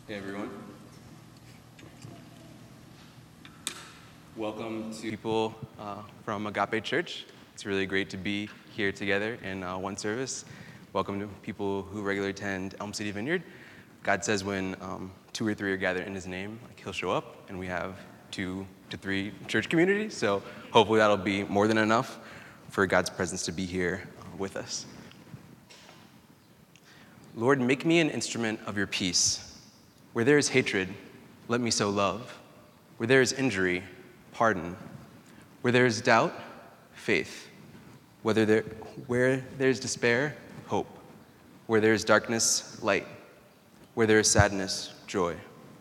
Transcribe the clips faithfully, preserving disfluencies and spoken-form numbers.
Hey everyone. Welcome to people uh, from Agape Church. It's really great to be here together in uh, one service. Welcome to people who regularly attend Elm City Vineyard. God says when um, two or three are gathered in his name, like he'll show up, and we have two to three church communities, so hopefully that'll be more than enough for God's presence to be here uh, with us. Lord, make me an instrument of your peace. Where there is hatred, let me sow love. Where there is injury, pardon. Where there is doubt, faith. Whether there, where there is despair, hope. Where there is darkness, light. Where there is sadness, joy.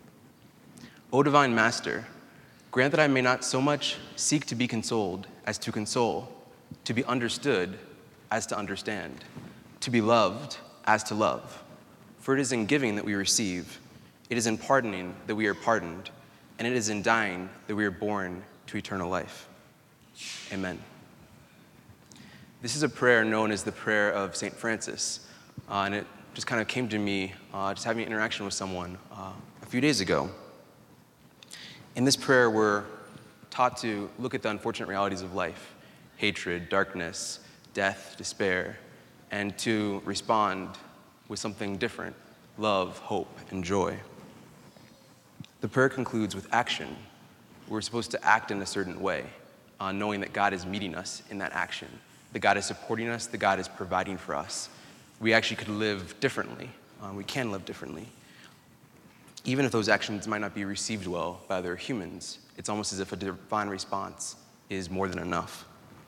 O divine Master, grant that I may not so much seek to be consoled as to console, to be understood as to understand, to be loved as to love. For it is in giving that we receive. It is in pardoning that we are pardoned, and it is in dying that we are born to eternal life. Amen. This is a prayer known as the prayer of Saint Francis, uh, and it just kind of came to me uh, just having an interaction with someone uh, a few days ago. In this prayer, we're taught to look at the unfortunate realities of life, hatred, darkness, death, despair, and to respond with something different, love, hope, and joy. The prayer concludes with action. We're supposed to act in a certain way, uh, knowing that God is meeting us in that action, that God is supporting us, that God is providing for us. We actually could live differently. Uh, we can live differently. Even if those actions might not be received well by other humans, it's almost as if a divine response is more than enough.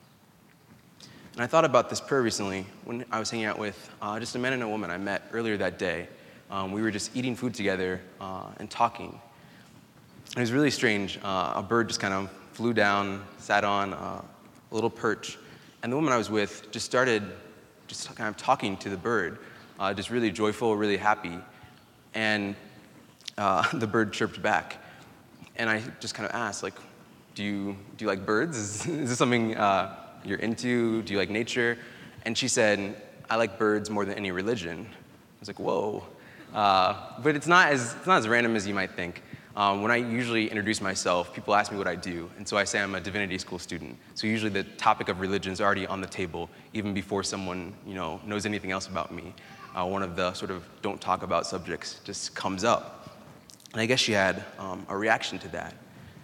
And I thought about this prayer recently when I was hanging out with uh, just a man and a woman I met earlier that day. Um, we were just eating food together uh, and talking. It was really strange. Uh, a bird just kind of flew down, sat on uh, a little perch, and the woman I was with just started just kind of talking to the bird, uh, just really joyful, really happy, and uh, the bird chirped back. And I just kind of asked, like, do you do you like birds? Is, is this something uh, you're into? Do you like nature? And she said, I like birds more than any religion. I was like, whoa. Uh, but it's not as it's not as random as you might think. Um, when I usually introduce myself, people ask me what I do, and so I say I'm a divinity school student. So usually the topic of religion is already on the table, even before someone you know knows anything else about me. Uh, one of the sort of don't talk about subjects just comes up. And I guess she had um, a reaction to that.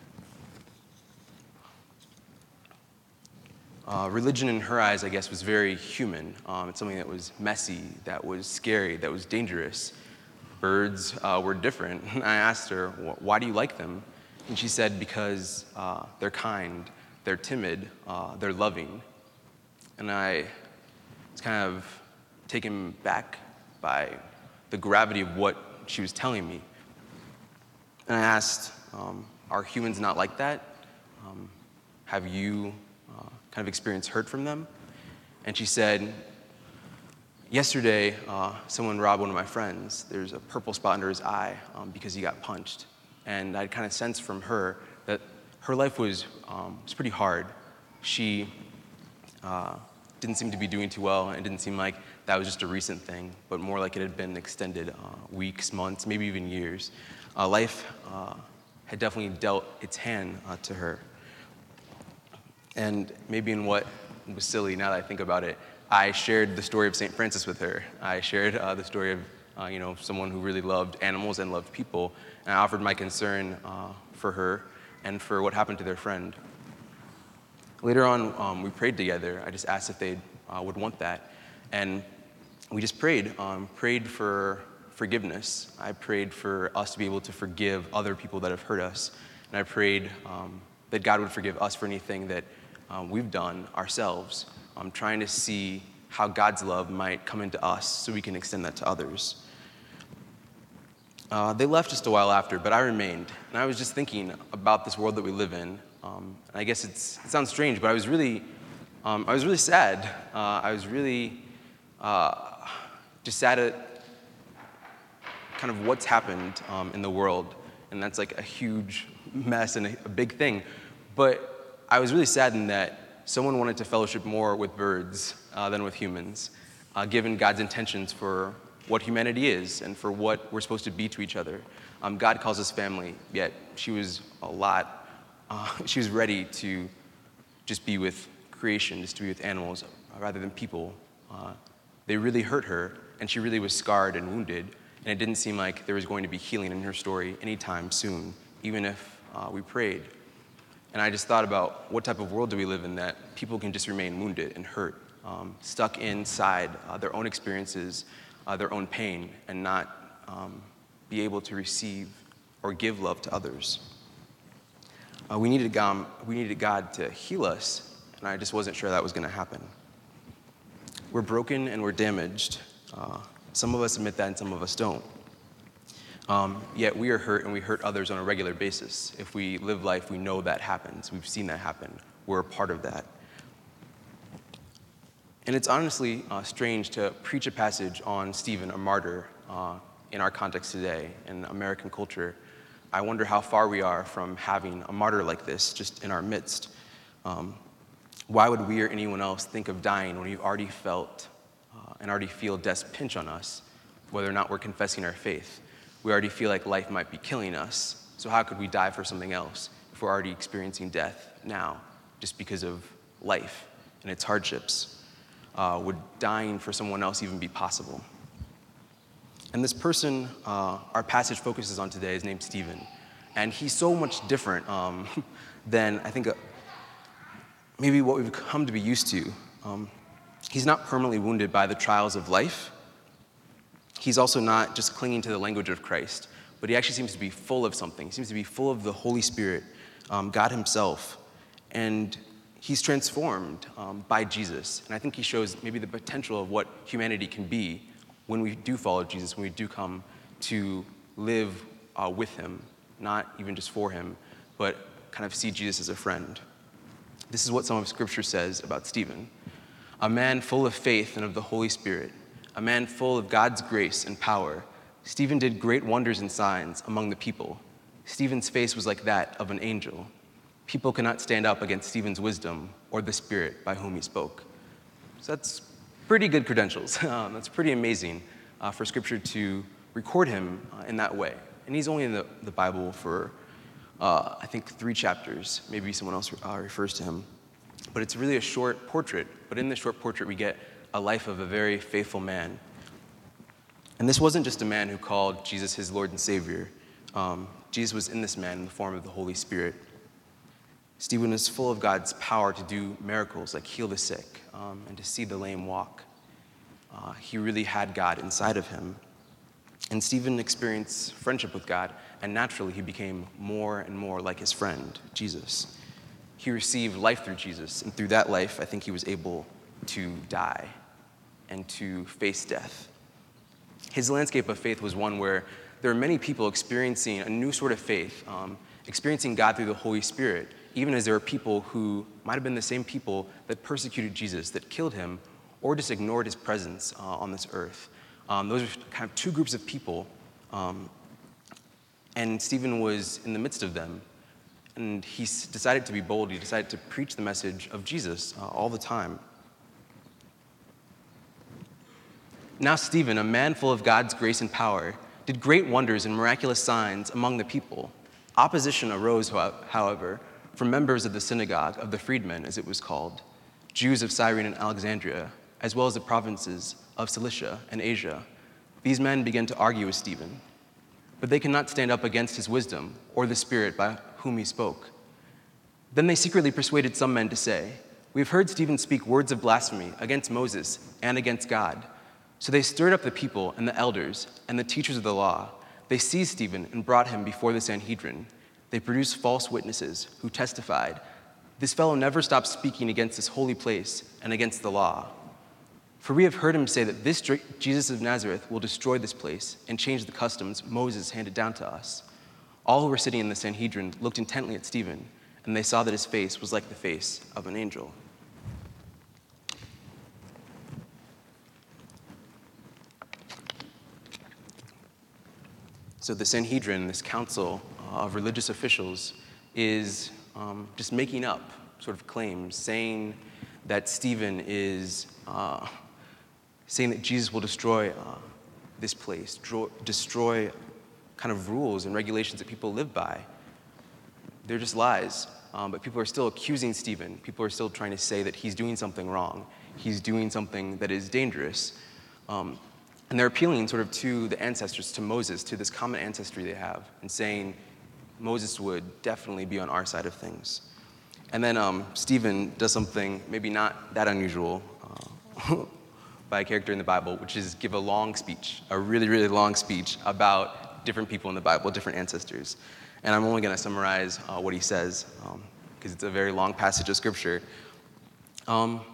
Uh, religion in her eyes, I guess, was very human. Um, it's something that was messy, that was scary, that was dangerous. Birds uh, were different. I asked her, why do you like them? And she said, because uh, they're kind, they're timid, uh, they're loving. And I was kind of taken back by the gravity of what she was telling me. And I asked, um, are humans not like that? Um, have you uh, kind of experienced hurt from them? And she said, yesterday, uh, someone robbed one of my friends. There's a purple spot under his eye um, because he got punched. And I kind of sensed from her that her life was, um, was pretty hard. She uh, didn't seem to be doing too well, and it didn't seem like that was just a recent thing, but more like it had been extended uh, weeks, months, maybe even years. Uh, life uh, had definitely dealt its hand uh, to her. And maybe in what was silly, now that I think about it, I shared the story of Saint Francis with her. I shared uh, the story of uh, you know, someone who really loved animals and loved people, and I offered my concern uh, for her and for what happened to their friend. Later on, um, we prayed together. I just asked if they uh, would want that, and we just prayed, um, prayed for forgiveness. I prayed for us to be able to forgive other people that have hurt us, and I prayed um, that God would forgive us for anything that um, we've done ourselves. I'm trying to see how God's love might come into us so we can extend that to others. Uh, they left just a while after, but I remained. And I was just thinking about this world that we live in. Um, and I guess it's, it sounds strange, but I was really, um, I was really sad. Uh, I was really uh, just sad at kind of what's happened um, in the world. And that's like a huge mess and a, a big thing. But I was really saddened that someone wanted to fellowship more with birds uh, than with humans, uh, given God's intentions for what humanity is and for what we're supposed to be to each other. Um, God calls us family, yet she was a lot, uh, she was ready to just be with creation, just to be with animals, uh, rather than people. Uh, they really hurt her, and she really was scarred and wounded, and it didn't seem like there was going to be healing in her story anytime soon, even if uh, we prayed. And I just thought about what type of world do we live in that people can just remain wounded and hurt, um, stuck inside uh, their own experiences, uh, their own pain, and not um, be able to receive or give love to others. Uh, we, needed God, we needed God to heal us, and I just wasn't sure that was going to happen. We're broken and we're damaged. Uh, some of us admit that and some of us don't. Um, yet we are hurt and we hurt others on a regular basis. If we live life, we know that happens. We've seen that happen. We're a part of that. And it's honestly uh, strange to preach a passage on Stephen, a martyr, uh, in our context today, in American culture. I wonder how far we are from having a martyr like this just in our midst. Um, why would we or anyone else think of dying when we've already felt uh, and already feel death's pinch on us, whether or not we're confessing our faith? We already feel like life might be killing us, so how could we die for something else if we're already experiencing death now just because of life and its hardships? Uh, would dying for someone else even be possible? And this person uh, our passage focuses on today is named Stephen, and he's so much different um, than I think uh, maybe what we've come to be used to. Um, he's not permanently wounded by the trials of life. He's also not just clinging to the language of Christ, but he actually seems to be full of something. He seems to be full of the Holy Spirit, um, God himself. And he's transformed um, by Jesus. And I think he shows maybe the potential of what humanity can be when we do follow Jesus, when we do come to live uh, with him, not even just for him, but kind of see Jesus as a friend. This is what some of Scripture says about Stephen. A man full of faith and of the Holy Spirit, a man full of God's grace and power, Stephen did great wonders and signs among the people. Stephen's face was like that of an angel. People cannot stand up against Stephen's wisdom or the Spirit by whom he spoke. So that's pretty good credentials. Um, that's pretty amazing uh, for Scripture to record him uh, in that way. And he's only in the, the Bible for, uh, I think, three chapters. Maybe someone else uh, refers to him. But it's really a short portrait. But in the short portrait, we get a life of a very faithful man. And this wasn't just a man who called Jesus his Lord and Savior. Um, Jesus was in this man in the form of the Holy Spirit. Stephen is full of God's power to do miracles like heal the sick um, and to see the lame walk. Uh, he really had God inside of him. And Stephen experienced friendship with God, and naturally he became more and more like his friend, Jesus. He received life through Jesus, and through that life, I think he was able to die and to face death. His landscape of faith was one where there are many people experiencing a new sort of faith, um, experiencing God through the Holy Spirit, even as there are people who might have been the same people that persecuted Jesus, that killed him, or just ignored his presence uh, on this earth. Um, those are kind of two groups of people, um, and Stephen was in the midst of them. And he s- decided to be bold. He decided to preach the message of Jesus uh, all the time. Now Stephen, a man full of God's grace and power, did great wonders and miraculous signs among the people. Opposition arose, however, from members of the synagogue of the freedmen, as it was called, Jews of Cyrene and Alexandria, as well as the provinces of Cilicia and Asia. These men began to argue with Stephen, but they could not stand up against his wisdom or the Spirit by whom he spoke. Then they secretly persuaded some men to say, "We have heard Stephen speak words of blasphemy against Moses and against God." So they stirred up the people and the elders and the teachers of the law. They seized Stephen and brought him before the Sanhedrin. They produced false witnesses who testified, "This fellow never stopped speaking against this holy place and against the law. For we have heard him say that this Jesus of Nazareth will destroy this place and change the customs Moses handed down to us." All who were sitting in the Sanhedrin looked intently at Stephen, and they saw that his face was like the face of an angel. So the Sanhedrin, this council of religious officials, is um, just making up sort of claims, saying that Stephen is, uh, saying that Jesus will destroy uh, this place, dro- destroy kind of rules and regulations that people live by. They're just lies. Um, but people are still accusing Stephen. People are still trying to say that he's doing something wrong. He's doing something that is dangerous. Um, and they're appealing sort of to the ancestors, to Moses, to this common ancestry they have, and saying Moses would definitely be on our side of things. And then um, Stephen does something maybe not that unusual uh, by a character in the Bible, which is give a long speech, a really, really long speech about different people in the Bible, different ancestors. And I'm only going to summarize uh, what he says, because um, it's a very long passage of Scripture. Um,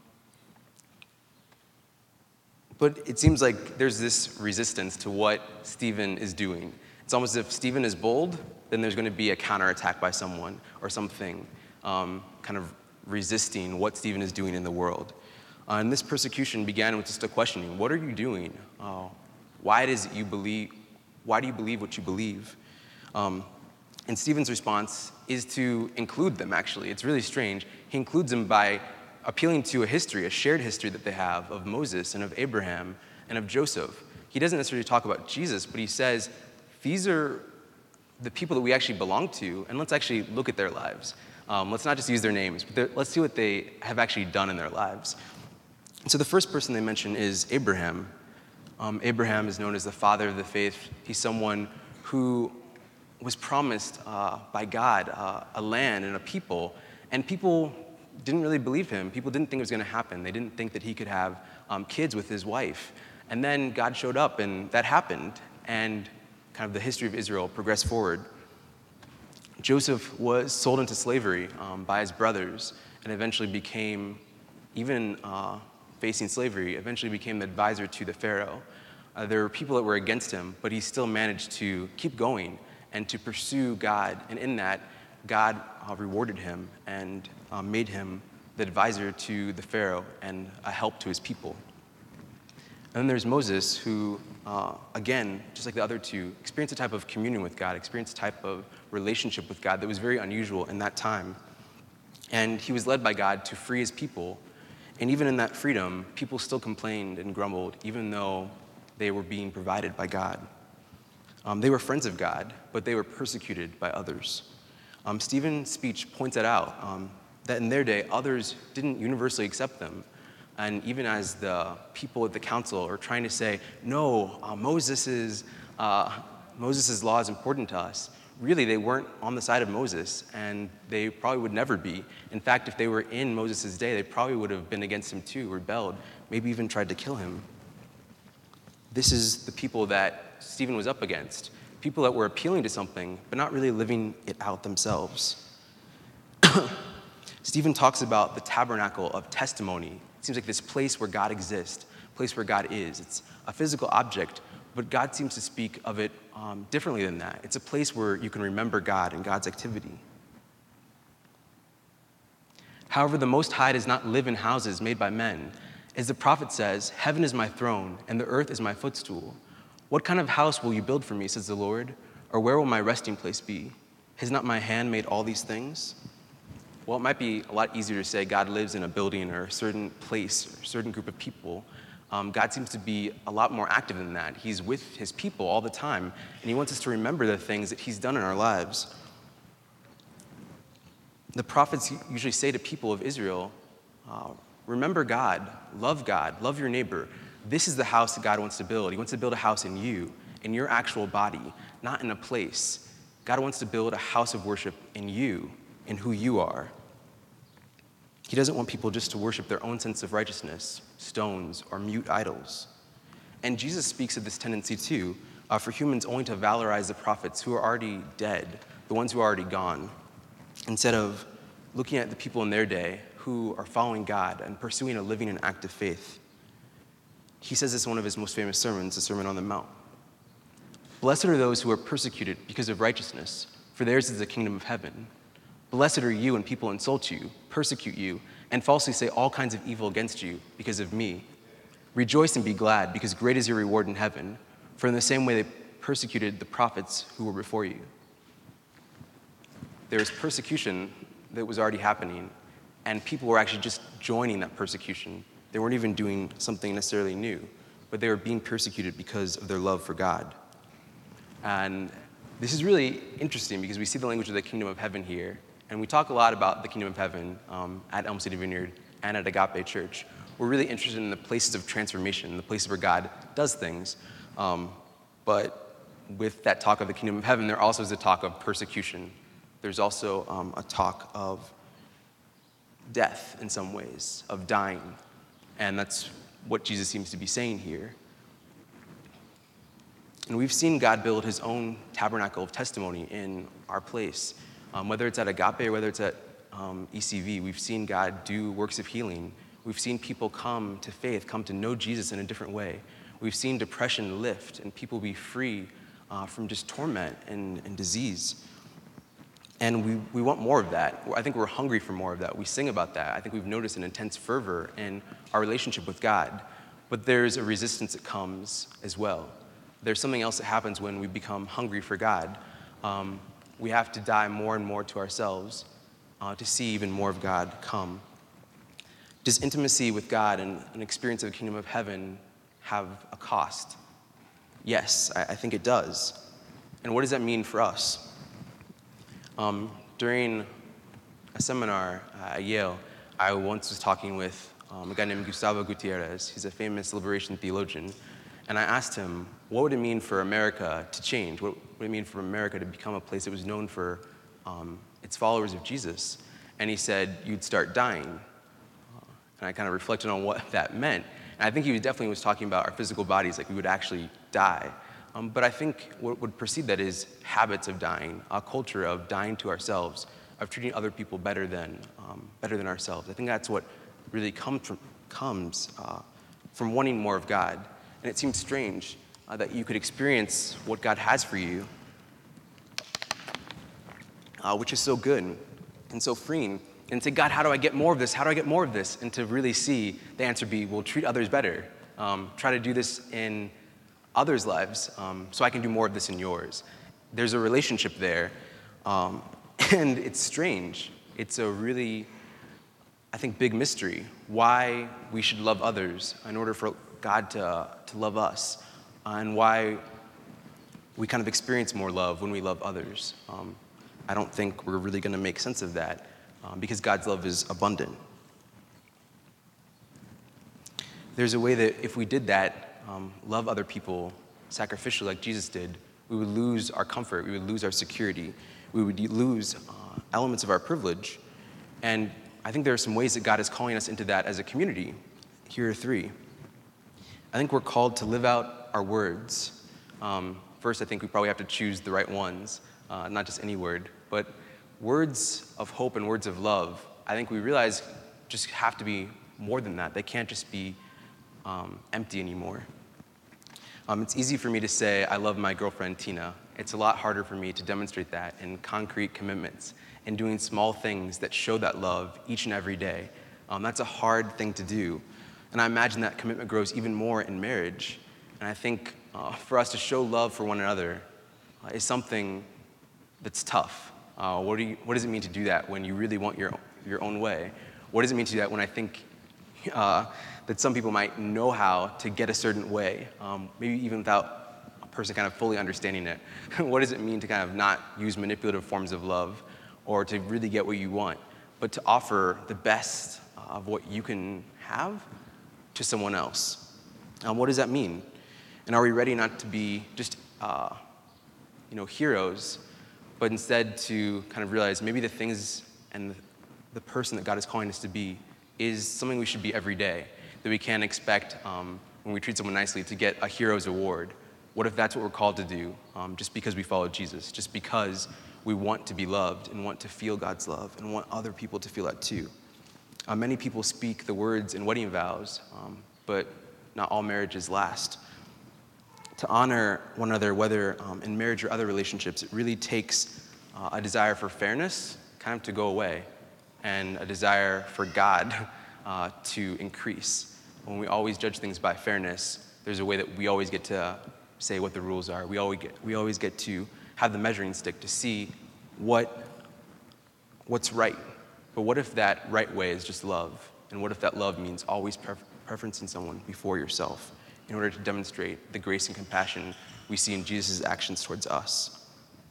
but it seems like there's this resistance to what Stephen is doing. It's almost as if Stephen is bold, then there's going to be a counterattack by someone or something, um, kind of resisting what Stephen is doing in the world. Uh, and this persecution began with just a questioning: what are you doing? Uh, why it is that you believe? Why do you believe what you believe? Um, And Stephen's response is to include them, actually. It's really strange. He includes them by appealing to a history, a shared history that they have of Moses and of Abraham and of Joseph. He doesn't necessarily talk about Jesus, but he says, these are the people that we actually belong to, and let's actually look at their lives. Um, let's not just use their names, but let's see what they have actually done in their lives. And so the first person they mention is Abraham. Um, Abraham is known as the father of the faith. He's someone who was promised uh, by God uh, a land and a people, and people didn't really believe him. People didn't think it was going to happen. They didn't think that he could have um, kids with his wife. And then God showed up, and that happened, and kind of the history of Israel progressed forward. Joseph was sold into slavery um, by his brothers, and eventually became, even uh, facing slavery, eventually became the advisor to the Pharaoh. Uh, there were people that were against him, but he still managed to keep going and to pursue God. And in that, God uh, rewarded him and uh, made him the advisor to the Pharaoh and a help to his people. And then there's Moses, who, uh, again, just like the other two, experienced a type of communion with God, experienced a type of relationship with God that was very unusual in that time. And he was led by God to free his people. And even in that freedom, people still complained and grumbled, even though they were being provided by God. Um, they were friends of God, but they were persecuted by others. Um, Stephen's speech points that out, um, that in their day, others didn't universally accept them. And even as the people at the council are trying to say, no, uh, Moses's, uh, Moses's law is important to us, really they weren't on the side of Moses, and they probably would never be. In fact, if they were in Moses' day, they probably would have been against him too, rebelled, maybe even tried to kill him. This is the people that Stephen was up against, people that were appealing to something, but not really living it out themselves. Stephen talks about the tabernacle of testimony. It seems like this place where God exists, a place where God is. It's a physical object, but God seems to speak of it um, differently than that. It's a place where you can remember God and God's activity. However, the Most High does not live in houses made by men. As the prophet says, heaven is my throne, and the earth is my footstool. What kind of house will you build for me, says the Lord? Or where will my resting place be? Has not my hand made all these things? Well, it might be a lot easier to say God lives in a building or a certain place or a certain group of people. Um, God seems to be a lot more active than that. He's with his people all the time, and he wants us to remember the things that he's done in our lives. The prophets usually say to people of Israel, uh, remember God, love God, love your neighbor. This is the house that God wants to build. He wants to build a house in you, in your actual body, not in a place. God wants to build a house of worship in you, in who you are. He doesn't want people just to worship their own sense of righteousness, stones, or mute idols. And Jesus speaks of this tendency too, uh, for humans only to valorize the prophets who are already dead, the ones who are already gone, instead of looking at the people in their day who are following God and pursuing a living and active faith. He says this in one of his most famous sermons, the Sermon on the Mount. Blessed are those who are persecuted because of righteousness, for theirs is the kingdom of heaven. Blessed are you when people insult you, persecute you, and falsely say all kinds of evil against you because of me. Rejoice and be glad, because great is your reward in heaven, for in the same way they persecuted the prophets who were before you. There was persecution that was already happening, and people were actually just joining that persecution. They weren't even doing something necessarily new, but they were being persecuted because of their love for God. And this is really interesting because we see the language of the kingdom of heaven here, and we talk a lot about the kingdom of heaven um, at Elm City Vineyard and at Agape Church. We're really interested in the places of transformation, the places where God does things. Um, but with that talk of the kingdom of heaven, there also is a talk of persecution. There's also um, a talk of death in some ways, of dying. And that's what Jesus seems to be saying here. And we've seen God build his own tabernacle of testimony in our place. Um, whether it's at Agape or whether it's at um, E C V, we've seen God do works of healing. We've seen people come to faith, come to know Jesus in a different way. We've seen depression lift and people be free uh, from just torment and, and disease. And we, we want more of that. I think we're hungry for more of that. We sing about that. I think we've noticed an intense fervor in our relationship with God. But there's a resistance that comes as well. There's something else that happens when we become hungry for God. Um, we have to die more and more to ourselves uh, to see even more of God come. Does intimacy with God and an experience of the kingdom of heaven have a cost? Yes, I, I think it does. And what does that mean for us? Um, during a seminar at Yale, I once was talking with um, a guy named Gustavo Gutierrez. He's a famous liberation theologian. And I asked him, what would it mean for America to change? What would it mean for America to become a place that was known for um, its followers of Jesus? And he said, you'd start dying. Uh, and I kind of reflected on what that meant. And I think he was definitely was talking about our physical bodies, like we would actually die. Um, but I think what would precede that is habits of dying, a culture of dying to ourselves, of treating other people better than, um, better than ourselves. I think that's what really come from, comes uh, from wanting more of God. And it seems strange uh, that you could experience what God has for you, uh, which is so good and so freeing, and say, God, how do I get more of this? How do I get more of this? And to really see the answer be, well, treat others better. Um, try to do this in others' lives um, so I can do more of this in yours. There's a relationship there, um, and it's strange. It's a really, I think, big mystery, why we should love others in order for God to, to love us, uh, and why we kind of experience more love when we love others. Um, I don't think we're really going to make sense of that um, because God's love is abundant. There's a way that if we did that, um, love other people sacrificially like Jesus did, we would lose our comfort, we would lose our security, we would lose uh, elements of our privilege. And I think there are some ways that God is calling us into that as a community. Here are three. I think we're called to live out our words. Um, first, I think we probably have to choose the right ones, uh, not just any word, but words of hope and words of love, I think we realize just have to be more than that. They can't just be um, empty anymore. Um, it's easy for me to say, I love my girlfriend, Tina. It's a lot harder for me to demonstrate that in concrete commitments and doing small things that show that love each and every day. Um, that's a hard thing to do. And I imagine that commitment grows even more in marriage. And I think uh, for us to show love for one another uh, is something that's tough. Uh, what, do you, what does it mean to do that when you really want your, your own way? What does it mean to do that when I think uh, that some people might know how to get a certain way, um, maybe even without a person kind of fully understanding it? What does it mean to kind of not use manipulative forms of love or to really get what you want, but to offer the best of what you can have to someone else? Um, what does that mean? And are we ready not to be just, uh, you know, heroes, but instead to kind of realize maybe the things and the, the person that God is calling us to be is something we should be every day, that we can't expect um, when we treat someone nicely to get a hero's award. What if that's what we're called to do um, just because we follow Jesus, just because we want to be loved and want to feel God's love and want other people to feel that too? Uh, many people speak the words in wedding vows, um, but not all marriages last. To honor one another, whether um, in marriage or other relationships, it really takes uh, a desire for fairness kind of to go away and a desire for God uh, to increase. When we always judge things by fairness, there's a way that we always get to say what the rules are. We always get, we always get to have the measuring stick to see what, what's right. But what if that right way is just love? And what if that love means always pref- preferencing someone before yourself? in order to demonstrate the grace and compassion we see in Jesus' actions towards us.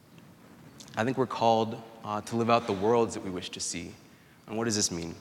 I think we're called uh, to live out the worlds that we wish to see. And what does this mean?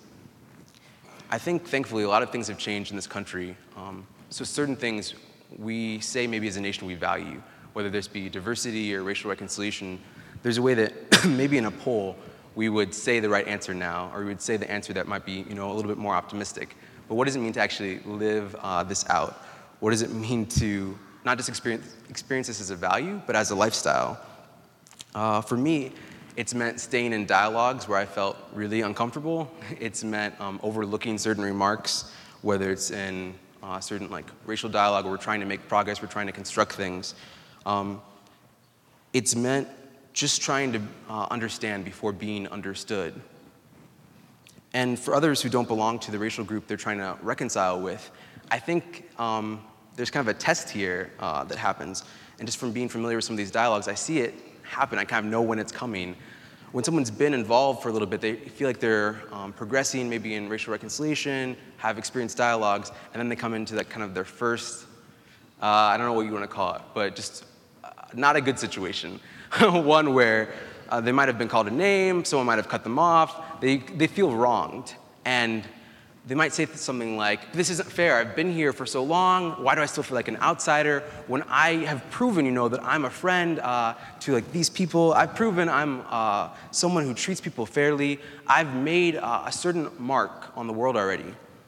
I think, thankfully, a lot of things have changed in this country. Um, so certain things we say maybe as a nation we value, whether this be diversity or racial reconciliation, there's a way that maybe in a poll we would say the right answer now, or we would say the answer that might be, you know, a little bit more optimistic. But what does it mean to actually live uh, this out? What does it mean to not just experience, experience this as a value, but as a lifestyle? Uh, for me, it's meant staying in dialogues where I felt really uncomfortable. It's meant um, overlooking certain remarks, whether it's in uh, certain like racial dialogue where we're trying to make progress, we're trying to construct things. Um, it's meant just trying to uh, understand before being understood. And for others who don't belong to the racial group they're trying to reconcile with, I think um, there's kind of a test here uh, that happens. And just from being familiar with some of these dialogues, I see it happen. I kind of know when it's coming. When someone's been involved for a little bit, they feel like they're um, progressing maybe in racial reconciliation, have experienced dialogues, and then they come into that kind of their first, uh, I don't know what you want to call it, but just uh, not a good situation. One where uh, they might have been called a name, someone might have cut them off, they, they feel wronged. And they might say something like, this isn't fair, I've been here for so long, why do I still feel like an outsider when I have proven, you know, that I'm a friend uh, to like these people, I've proven I'm uh, someone who treats people fairly, I've made uh, a certain mark on the world already.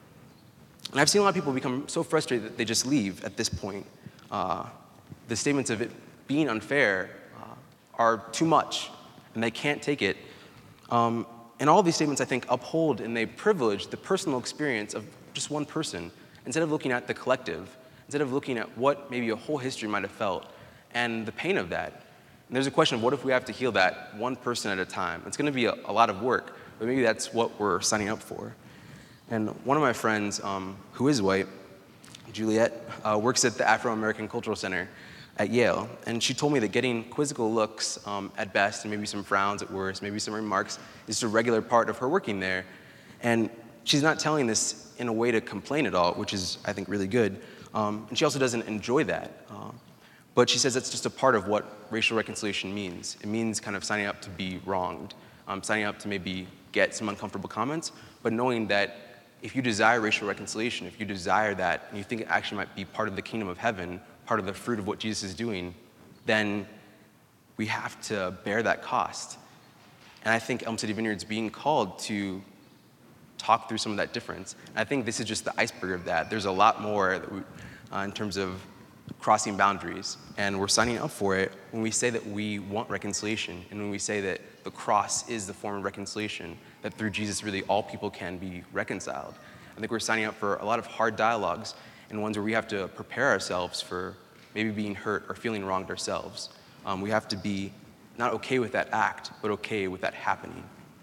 And I've seen a lot of people become so frustrated that they just leave at this point. Uh, the statements of it being unfair uh, are too much, and they can't take it. Um, And all of these statements, I think, uphold and they privilege the personal experience of just one person instead of looking at the collective, instead of looking at what maybe a whole history might have felt and the pain of that. And there's a question of what if we have to heal that one person at a time? It's going to be a, a lot of work, but maybe that's what we're signing up for. And one of my friends, um, who is white, Juliet, uh, works at the Afro-American Cultural Center at Yale, and she told me that getting quizzical looks um, at best, and maybe some frowns at worst, maybe some remarks, is just a regular part of her working there. And she's not telling this in a way to complain at all, which is, I think, really good. Um, and she also doesn't enjoy that. Uh, but she says that's just a part of what racial reconciliation means. It means kind of signing up to be wronged, um, signing up to maybe get some uncomfortable comments, but knowing that if you desire racial reconciliation, if you desire that, and you think it actually might be part of the kingdom of heaven, part of the fruit of what Jesus is doing, then we have to bear that cost. And I think Elm City Vineyard's being called to talk through some of that difference. And I think this is just the iceberg of that. There's a lot more that we, uh, in terms of crossing boundaries, and we're signing up for it when we say that we want reconciliation, and when we say that the cross is the form of reconciliation, that through Jesus really all people can be reconciled. I think we're signing up for a lot of hard dialogues and ones where we have to prepare ourselves for maybe being hurt or feeling wronged ourselves. Um, we have to be not okay with that act, but okay with that happening.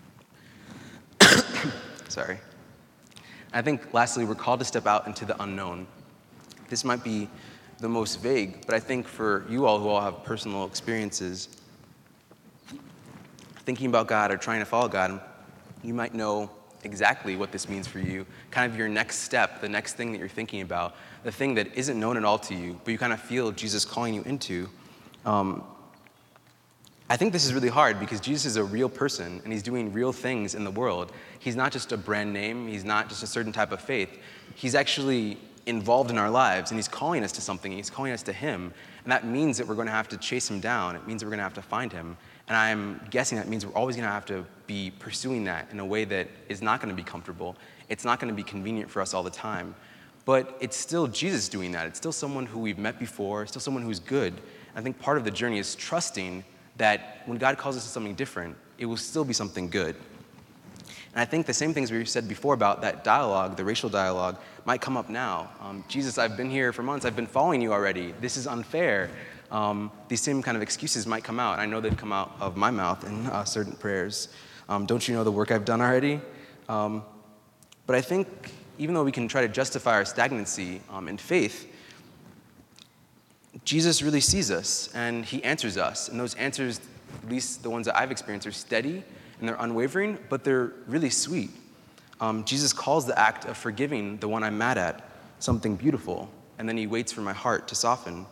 Sorry. I think, lastly, we're called to step out into the unknown. This might be the most vague, but I think for you all who all have personal experiences, thinking about God or trying to follow God, you might know exactly what this means for you, kind of your next step, the next thing that you're thinking about, the thing that isn't known at all to you, but you kind of feel Jesus calling you into. Um, I think this is really hard because Jesus is a real person and he's doing real things in the world. He's not just a brand name, he's not just a certain type of faith. He's actually involved in our lives and he's calling us to something, he's calling us to him. And that means that we're going to have to chase him down. It means that we're going to have to find him. And I'm guessing that means we're always going to have to be pursuing that in a way that is not going to be comfortable. It's not going to be convenient for us all the time. But it's still Jesus doing that. It's still someone who we've met before, still someone who's good. I think part of the journey is trusting that when God calls us to something different, it will still be something good. And I think the same things we said before about that dialogue, the racial dialogue, might come up now. Um, Jesus, I've been here for months. I've been following you already. This is unfair. Um, these same kind of excuses might come out. I know they'd come out of my mouth in uh, certain prayers. Um, don't you know the work I've done already? Um, but I think even though we can try to justify our stagnancy um, in faith, Jesus really sees us and he answers us. And those answers, at least the ones that I've experienced, are steady and they're unwavering, but they're really sweet. Um, Jesus calls the act of forgiving the one I'm mad at something beautiful. and then he waits for my heart to soften.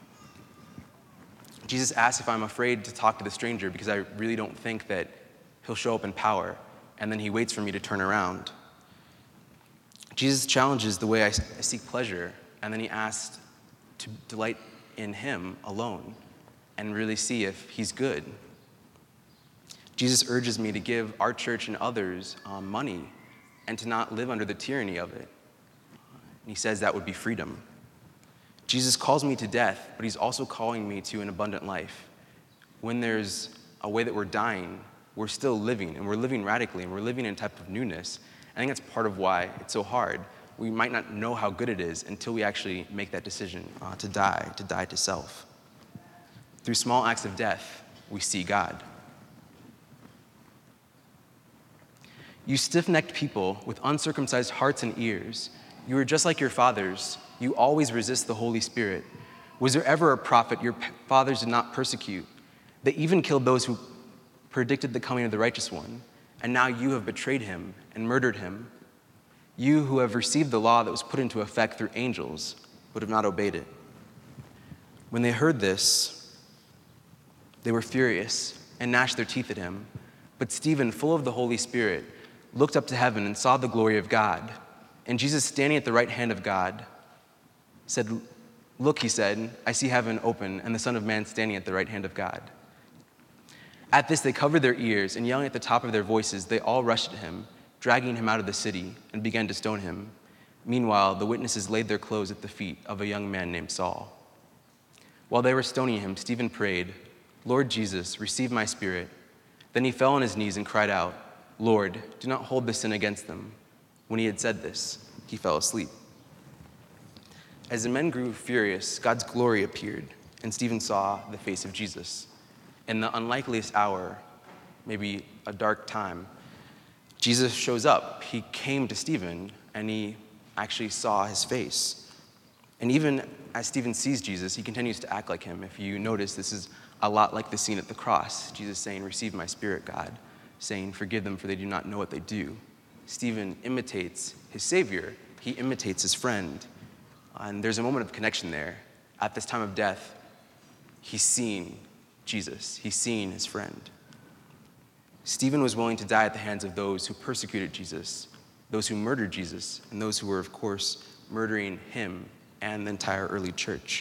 Jesus asks if I'm afraid to talk to the stranger because I really don't think that he'll show up in power, and then he waits for me to turn around. Jesus challenges the way I seek pleasure, and then he asks to delight in him alone and really see if he's good. Jesus urges me to give our church and others um, money and to not live under the tyranny of it. And he says that would be freedom. Jesus calls me to death, but he's also calling me to an abundant life. When there's a way that we're dying, we're still living, and we're living radically, and we're living in a type of newness. I think that's part of why it's so hard. We might not know how good it is until we actually make that decision uh, to die, to die to self. Through small acts of death, we see God. You stiff-necked people with uncircumcised hearts and ears, you are just like your fathers. You always resist the Holy Spirit. Was there ever a prophet your fathers did not persecute? They even killed those who predicted the coming of the righteous one, and now you have betrayed him and murdered him. You who have received the law that was put into effect through angels, but have not obeyed it. When they heard this, they were furious and gnashed their teeth at him. But Stephen, full of the Holy Spirit, looked up to heaven and saw the glory of God. And Jesus, standing at the right hand of God, said, "Look," he said, "I see heaven open and the Son of Man standing at the right hand of God." At this, they covered their ears, and yelling at the top of their voices, they all rushed at him, dragging him out of the city, and began to stone him. Meanwhile, the witnesses laid their clothes at the feet of a young man named Saul. While they were stoning him, Stephen prayed, "Lord Jesus, receive my spirit." Then he fell on his knees and cried out, "Lord, do not hold this sin against them." When he had said this, he fell asleep. As the men grew furious, God's glory appeared, and Stephen saw the face of Jesus. In the unlikeliest hour, maybe a dark time, Jesus shows up. He came to Stephen, and he actually saw his face. And even as Stephen sees Jesus, he continues to act like him. If you notice, this is a lot like the scene at the cross. Jesus saying, "Receive my spirit, God," saying, "Forgive them, for they do not know what they do." Stephen imitates his Savior. He imitates his friend. And there's a moment of connection there. At this time of death, he's seeing Jesus. He's seeing his friend. Stephen was willing to die at the hands of those who persecuted Jesus, those who murdered Jesus, and those who were, of course, murdering him and the entire early church.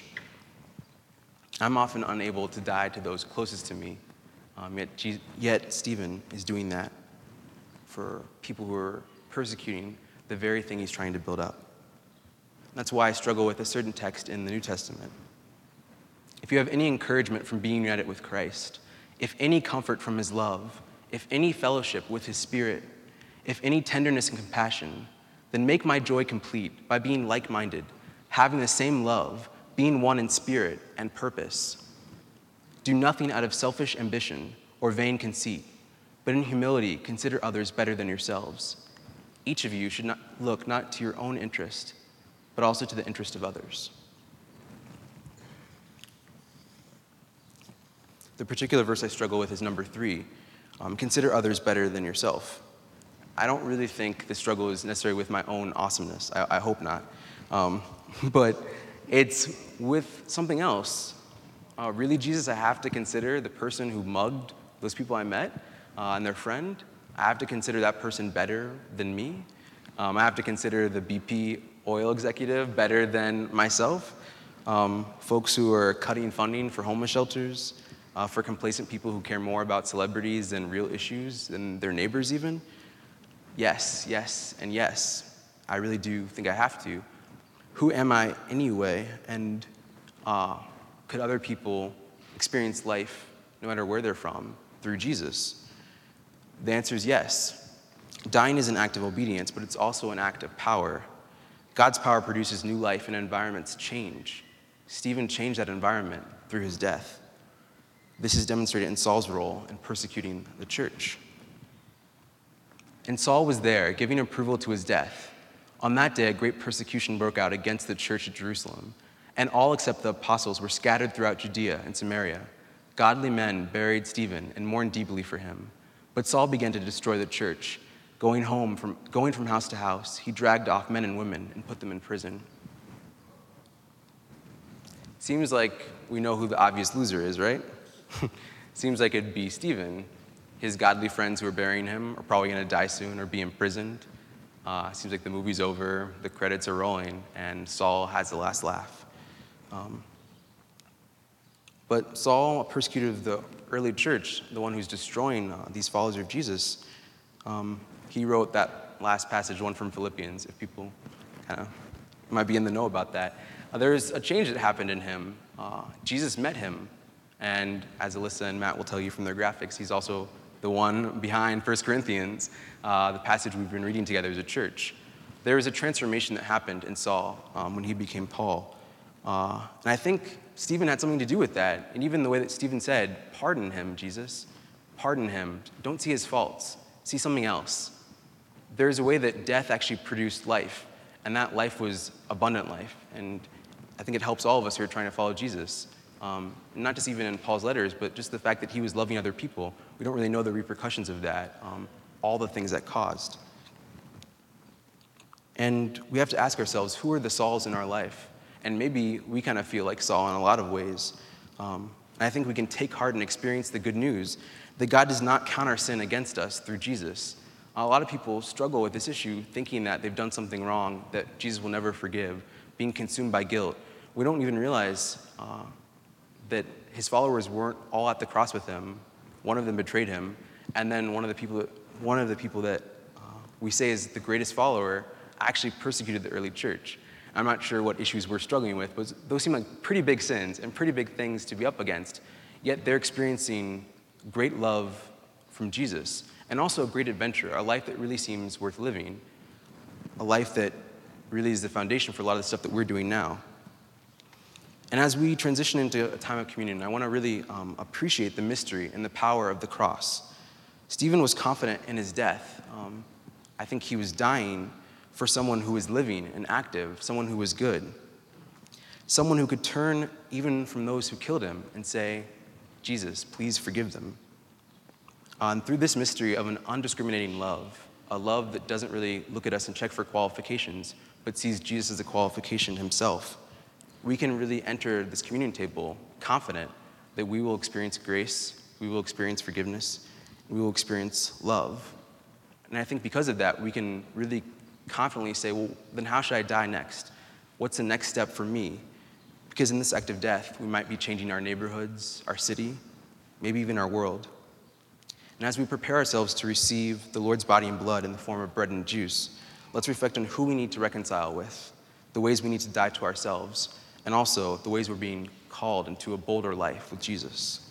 I'm often unable to die to those closest to me, um, yet, Je- yet Stephen is doing that for people who are persecuting the very thing he's trying to build up. That's why I struggle with a certain text in the New Testament. If you have any encouragement from being united with Christ, if any comfort from his love, if any fellowship with his Spirit, if any tenderness and compassion, then make my joy complete by being like-minded, having the same love, being one in spirit and purpose. Do nothing out of selfish ambition or vain conceit, but in humility consider others better than yourselves. Each of you should not look not to your own interest, but also to the interest of others. The particular verse I struggle with is number three. Um, consider others better than yourself. I don't really think the struggle is necessarily with my own awesomeness. I, I hope not. Um, but it's with something else. Uh, really, Jesus, I have to consider the person who mugged those people I met uh, and their friend. I have to consider that person better than me. Um, I have to consider the B P oil executive better than myself. Um, folks who are cutting funding for homeless shelters, uh, for complacent people who care more about celebrities than real issues, than their neighbors even. Yes, yes, and yes. I really do think I have to. Who am I anyway? And uh, could other people experience life, no matter where they're from, through Jesus? The answer is yes. Dying is an act of obedience, but it's also an act of power. God's power produces new life and environments change. Stephen changed that environment through his death. This is demonstrated in Saul's role in persecuting the church. And Saul was there, giving approval to his death. On that day, a great persecution broke out against the church at Jerusalem, and all except the apostles were scattered throughout Judea and Samaria. Godly men buried Stephen and mourned deeply for him. But Saul began to destroy the church. Going home from going from house to house, he dragged off men and women and put them in prison. Seems like we know who the obvious loser is, right? Seems like it'd be Stephen. His godly friends who are burying him are probably going to die soon or be imprisoned. Uh, seems like the movie's over, the credits are rolling, and Saul has the last laugh. Um, but Saul, a persecutor of the early church, the one who's destroying uh, these followers of Jesus, um, he wrote that last passage, one from Philippians, if people kind of might be in the know about that. Uh, there's a change that happened in him. Uh, Jesus met him, and as Alyssa and Matt will tell you from their graphics, he's also the one behind First Corinthians, uh, the passage we've been reading together as a church. There was a transformation that happened in Saul um, when he became Paul. Uh, and I think Stephen had something to do with that. And even the way that Stephen said, pardon him, Jesus. Pardon him. Don't see his faults. See something else. There's a way that death actually produced life. And that life was abundant life. And I think it helps all of us who are trying to follow Jesus. Um, not just even in Paul's letters, but just the fact that he was loving other people. We don't really know the repercussions of that, um, all the things that caused. And we have to ask ourselves, who are the Sauls in our life? And maybe we kind of feel like Saul in a lot of ways. Um, and I think we can take heart and experience the good news that God does not count our sin against us through Jesus. A lot of people struggle with this issue, thinking that they've done something wrong, that Jesus will never forgive, being consumed by guilt. We don't even realize uh, that his followers weren't all at the cross with him. One of them betrayed him, and then one of the people, one of the people that uh, we say is the greatest follower actually persecuted the early church. I'm not sure what issues we're struggling with, but those seem like pretty big sins and pretty big things to be up against. Yet they're experiencing great love from Jesus, and also a great adventure, a life that really seems worth living, a life that really is the foundation for a lot of the stuff that we're doing now. And as we transition into a time of communion, I want to really um, appreciate the mystery and the power of the cross. Stephen was confident in his death. Um, I think he was dying for someone who was living and active, someone who was good, someone who could turn even from those who killed him and say, Jesus, please forgive them. Uh, and through this mystery of an undiscriminating love, a love that doesn't really look at us and check for qualifications, but sees Jesus as a qualification himself, we can really enter this communion table confident that we will experience grace, we will experience forgiveness, we will experience love. And I think because of that, we can really confidently say, well, then how should I die next? What's the next step for me? Because in this act of death, we might be changing our neighborhoods, our city, maybe even our world. And as we prepare ourselves to receive the Lord's body and blood in the form of bread and juice, let's reflect on who we need to reconcile with, the ways we need to die to ourselves, and also the ways we're being called into a bolder life with Jesus.